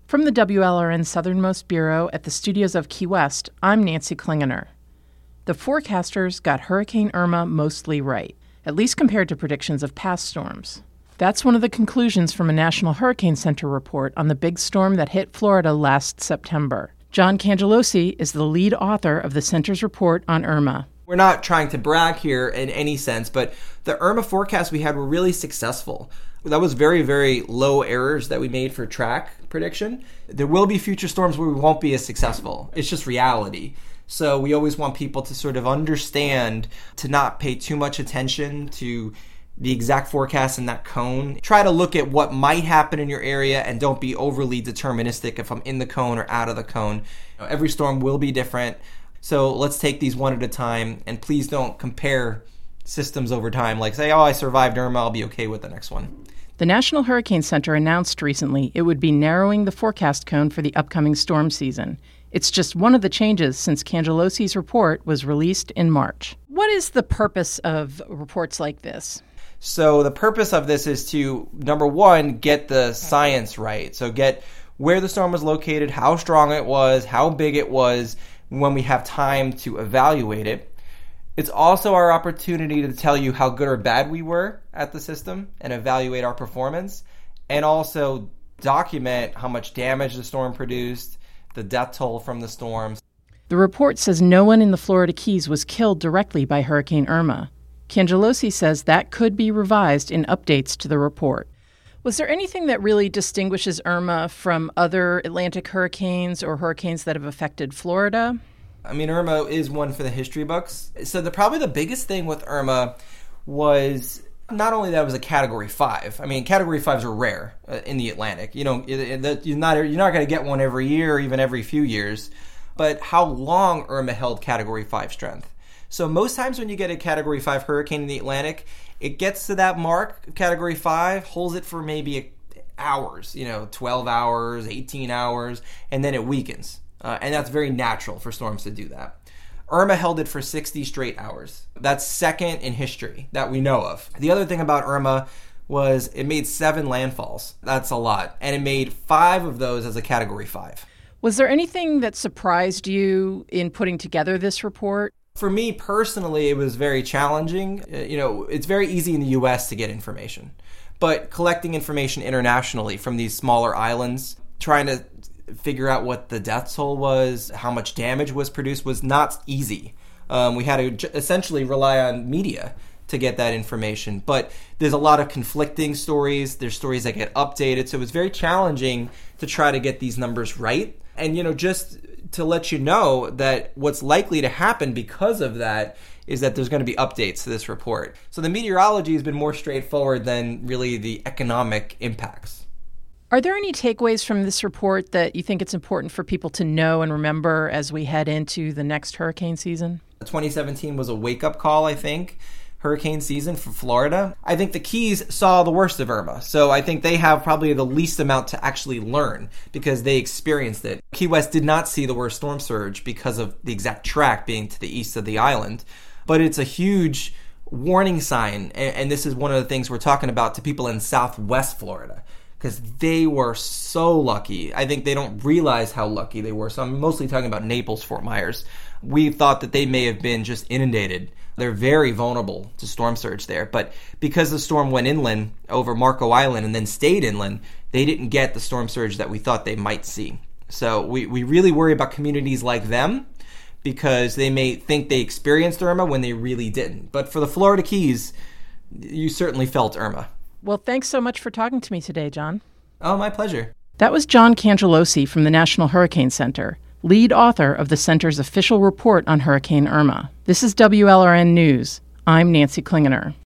From the WLRN Southernmost Bureau at the studios of Key West, I'm Nancy Klingener. The forecasters got Hurricane Irma mostly right, at least compared to predictions of past storms. That's one of the conclusions from a National Hurricane Center report on the big storm that hit Florida last September. John Cangelosi is the lead author of the center's report on Irma. We're not trying to brag here in any sense, but the Irma forecasts we had were really successful. That was very, very low errors that we made for track prediction. There will be future storms where we won't be as successful. It's just reality. So we always want people to sort of understand, to not pay too much attention to the exact forecast in that cone. Try to look at what might happen in your area and don't be overly deterministic if I'm in the cone or out of the cone. Every storm will be different. So let's take these one at a time, and please don't compare systems over time. Like say, I survived Irma, I'll be okay with the next one. The National Hurricane Center announced recently it would be narrowing the forecast cone for the upcoming storm season. It's just one of the changes since Cangelosi's report was released in March. What is the purpose of reports like this? So the purpose of this is to, number one, get the science right. So get where the storm was located, how strong it was, how big it was, when we have time to evaluate it. It's also our opportunity to tell you how good or bad we were at the system and evaluate our performance, and also document how much damage the storm produced, the death toll from the storms. The report says no one in the Florida Keys was killed directly by Hurricane Irma. Cangelosi says that could be revised in updates to the report. Was there anything that really distinguishes Irma from other Atlantic hurricanes or hurricanes that have affected Florida? I mean, Irma is one for the history books. So probably the biggest thing with Irma was not only that it was a Category 5. I mean, Category 5s are rare in the Atlantic. You're not going to get one every year or even every few years. But how long Irma held Category 5 strength. So most times when you get a Category 5 hurricane in the Atlantic, it gets to that mark, Category 5, holds it for maybe hours, 12 hours, 18 hours, and then it weakens. And that's very natural for storms to do that. Irma held it for 60 straight hours. That's second in history that we know of. The other thing about Irma was it made 7 landfalls. That's a lot. And it made 5 of those as a Category 5. Was there anything that surprised you in putting together this report? For me personally, it was very challenging. It's very easy in the U.S. to get information. But collecting information internationally from these smaller islands, trying to figure out what the death toll was, how much damage was produced, was not easy. We had to essentially rely on media to get that information. But there's a lot of conflicting stories. There's stories that get updated. So it was very challenging to try to get these numbers right. And, just to let you know that what's likely to happen because of that is that there's going to be updates to this report. So the meteorology has been more straightforward than really the economic impacts. Are there any takeaways from this report that you think it's important for people to know and remember as we head into the next hurricane season? 2017 was a wake-up call, I think, hurricane season for Florida. I think the Keys saw the worst of Irma, so I think they have probably the least amount to actually learn because they experienced it. Key West did not see the worst storm surge because of the exact track being to the east of the island, but it's a huge warning sign, and this is one of the things we're talking about to people in Southwest Florida, because they were so lucky. I think they don't realize how lucky they were. So I'm mostly talking about Naples, Fort Myers. We thought that they may have been just inundated. They're very vulnerable to storm surge there. But because the storm went inland over Marco Island and then stayed inland, they didn't get the storm surge that we thought they might see. So we really worry about communities like them because they may think they experienced Irma when they really didn't. But for the Florida Keys, you certainly felt Irma. Well, thanks so much for talking to me today, John. Oh, my pleasure. That was John Cangelosi from the National Hurricane Center, lead author of the center's official report on Hurricane Irma. This is WLRN News. I'm Nancy Klingener.